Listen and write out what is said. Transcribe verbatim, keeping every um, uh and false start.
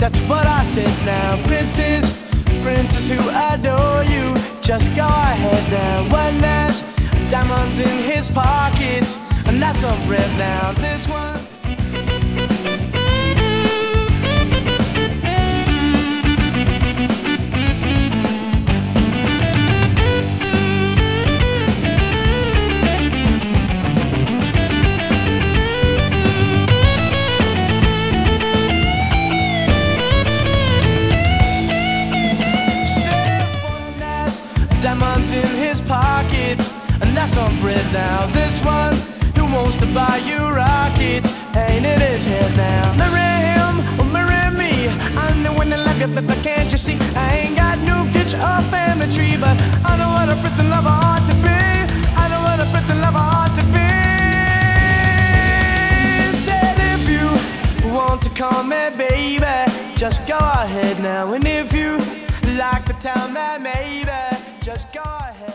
That's what I said now. Princess, princess who adore you, just go ahead now. One has diamonds in his pockets, and that's some bread now. This one. Diamonds in his pockets, and that's on bread now. This one who wants to buy you rockets, ain't in his head now. Marry him or marry me, I'm the one that like it, but can't you see? I ain't got no picture or family tree, but I know what a prince and lover ought to be. I know what a prince and lover ought to be. Said if you want to call me baby, just go ahead now. And if you like to tell me maybe, just go ahead.